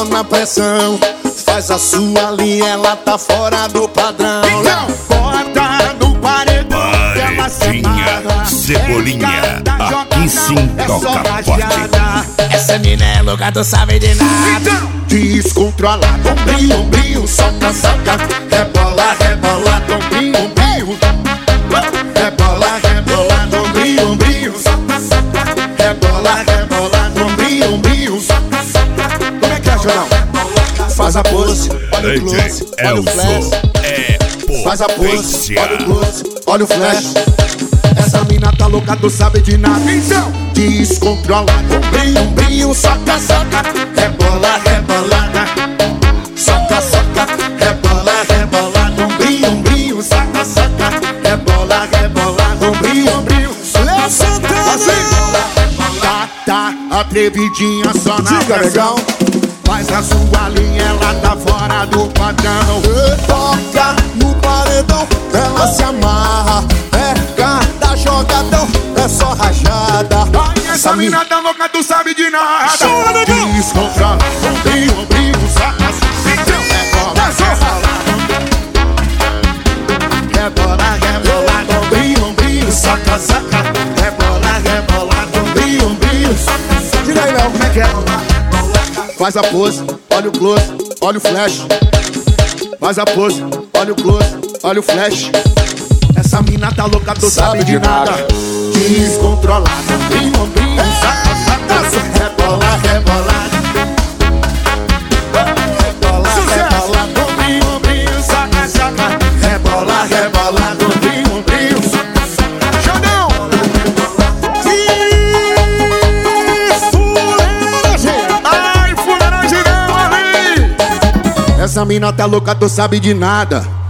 só na pressão. Faz a sua linha, ela tá fora do padrão. Então, bota no paredão, ela se amarra. Cebolinha, aqui sim toca forte. Essa mina é louca, tu sabe de nada. Descontrolado, ombrinho, ombrinho, solta, solta. Rebola, rebola, ombrinho, ombrinho. Rebola, rebola, ombrinho, ombrinho. Rebola, rebola, ombrinho, ombrinho. Como é que é, Jornal? Faz a pose, olha o close, olha o flash. Faz a pose, olha o close, olha o flash. Essa mina tá louca, tu sabe de nada. Então, descontrolado, ombrinho, ombrinho, soca, soca. Rebola, rebolada. Soca, soca. Rebola, rebolada. Ombrinho, ombrinho, soca, soca. Rebola, rebolada. Ombrinho, ombrinho. Léo Santana. Tá atrevidinha só na pressão. Faz a sua linha, ela tá fora do padrão. Toca no paredão, ela se amarra. Cada jogadão é só rajada. Essa mina tá louca, tu sabe de nada. Descontrola, ombrinho, ombrinho, saca, então rebola, rebola, ombrinho, ombrinho, saca, saca. Rebola, rebola, ombrinho, ombrinho. Diga aí, Léo, como é que é? Faz a pose, olha o close, olha o flash. Faz a pose, olha o close, olha o flash. Essa mina tá louca, tu sabe de nada. Descontrolada, ombrinho, ombrinho, saca, saca. Rebola, rebola. Rebola, rebola, ombrinho, ombrinho, saca, saca. Rebola, rebola, ombrinho, ombrinho. Xandão! Ai, fuleiragem ali! Essa mina tá louca, tu sabe de nada.